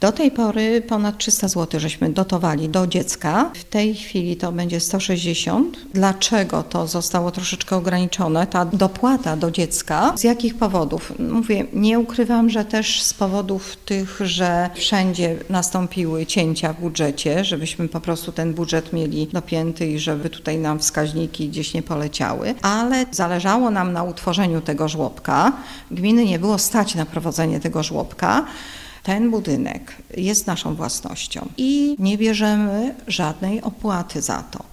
Do tej pory ponad 300 zł żeśmy dotowali do dziecka. W tej chwili to będzie 160. Dlaczego to zostało troszeczkę ograniczone, ta dopłata do dziecka? Z jakich powodów? Mówię, nie ukrywam, że też z powodów tych, że wszędzie nastąpiły cięcia w budżecie, żebyśmy po prostu ten budżet mieli dopięty i żeby tutaj nam wskaźniki gdzieś nie poleciały, ale zależało nam na utworzeniu tego żłobka. Gminy nie było stać na prowadzenie tego żłobka. Ten budynek jest naszą własnością i nie bierzemy żadnej opłaty za to.